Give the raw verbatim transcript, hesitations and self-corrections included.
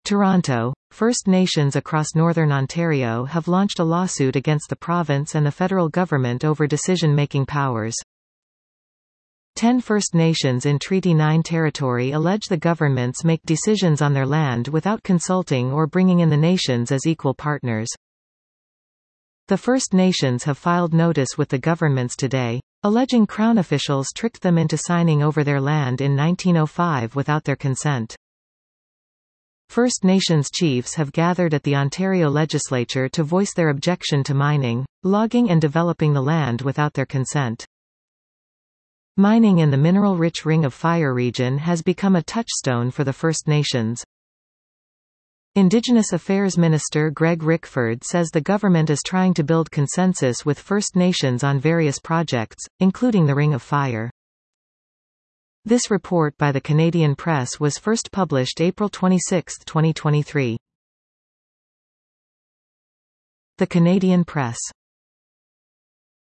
Toronto, First Nations across Northern Ontario have launched a lawsuit against the province and the federal government over decision-making powers. Ten First Nations in Treaty nine territory allege the governments make decisions on their land without consulting or bringing in the nations as equal partners. The First Nations have filed notice with the governments today, alleging Crown officials tricked them into signing over their land in nineteen oh five without their consent. First Nations chiefs have gathered at the Ontario legislature to voice their objection to mining, logging and developing the land without their consent. Mining in the mineral-rich Ring of Fire region has become a touchstone for the First Nations. Indigenous Affairs Minister Greg Rickford says the government is trying to build consensus with First Nations on various projects, including the Ring of Fire. This report by the Canadian Press was first published April twenty-sixth, twenty twenty-three. The Canadian Press.